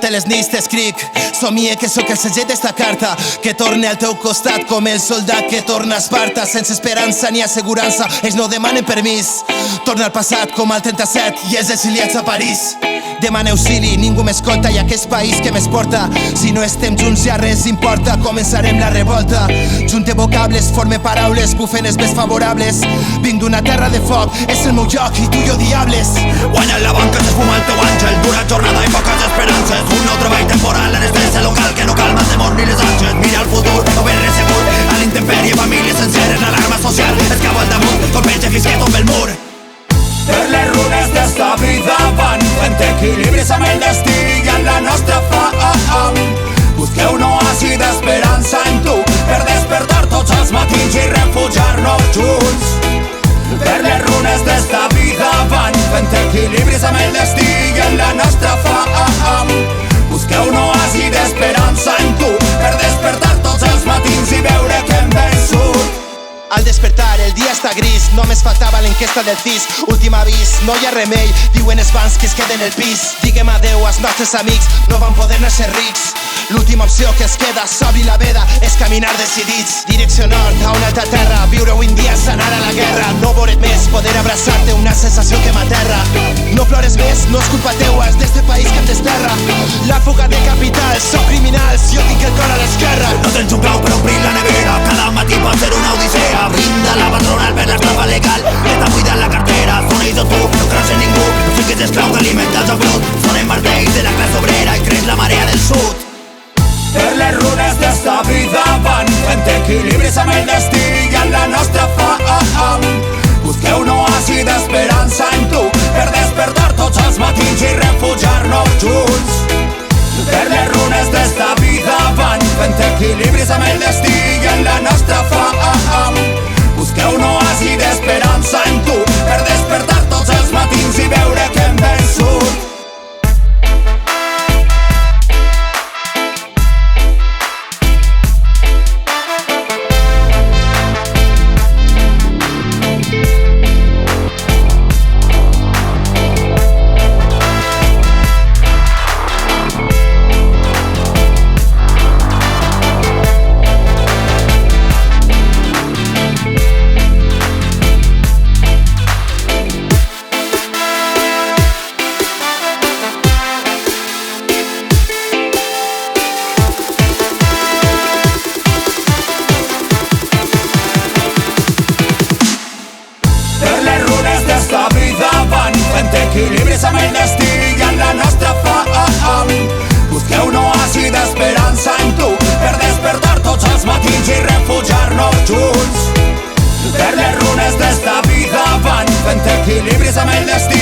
totes les nits t'escric. Somie que sóc el segell d'esta carta, que torne al teu costat com el soldat que torna a Esparta. Sense esperança ni assegurança, ells no demanen permís. Torna al passat com al 37 i els exiliats a París. Demana auxili, ningú m'escolta i aquest país que m'esporta. Si no estem junts ja res importa, començarem la revolta. Junte vocables, forme paraules, bufen els més favorables. Vinc d'una terra de foc, és el meu lloc i tu i jo diables. Guanya en la banca, s'esfuma el teu àngel. Dura jornada i poques esperances. Un nou treball temporal, l'anestèsia local que no calma el temor ni les àngels. Mira el futur, no ben res segur. A l'intempèrie, famílies senceres, l'alarma social es cau al damunt, colpeja fins que tomba el mur. Per les runes d'esta vida van fent equilibris amb el destí i en la nostra fam. Busqueu un oasi d'esperança en tu per despertar tots els matins i refugiar-nos junts. Per les runes d'esta vida van fent equilibris amb el destí i en la nostra fam. Busqueu un oasi d'esperança en tu per despertar tots els matins i veure que hem vençut. Al despertar el dia està gris, només faltava l'enquesta del CIS. Últim avís, no hi ha remei, diuen els bancs que es queden el pis. Diguem adeu als nostres amics, no van poder-ne ser rics. L'última opció que es queda, s'obri la veda, és caminar decidits. Direcció nord, a una altra terra, viure avui en dia, sanar a la guerra. No veure't més, poder abraçar-te, una sensació que m'aterra. No plores més, no és culpa teua, és d'este país que em desterra. La fuga de capitals, sóc criminals, jo tinc el cor a l'esquerra. No tens un clau per obrir la nevera, cada matí pot ser una odissea. Brinda la patronal per l'estafa legal, està buida la cartera, sona i tot tu, no creus en ningú, no siguis esclau d'alimentar el brut. Sonen martells de la classe obrera i creix la marea del sud. Per les runes d'esta vida van fent equilibris amb el destí i en la nostra fam. Busqueu un oasi d'esperança en tu per despertar tots els matins i refugiar-nos junts. Per les runes d'esta vida van fent equilibris amb el destí i en la nostra fam. Busqueu un oasi d'esperança en tu per despertar tots els matins i veure que hem vençut. Equilibris amb el destí i en la nostra fam. Busqueu un oasi d'esperança en tu per despertar tots els matins i refugiar-nos junts. Per les runes d'esta vida van fent equilibris amb el destí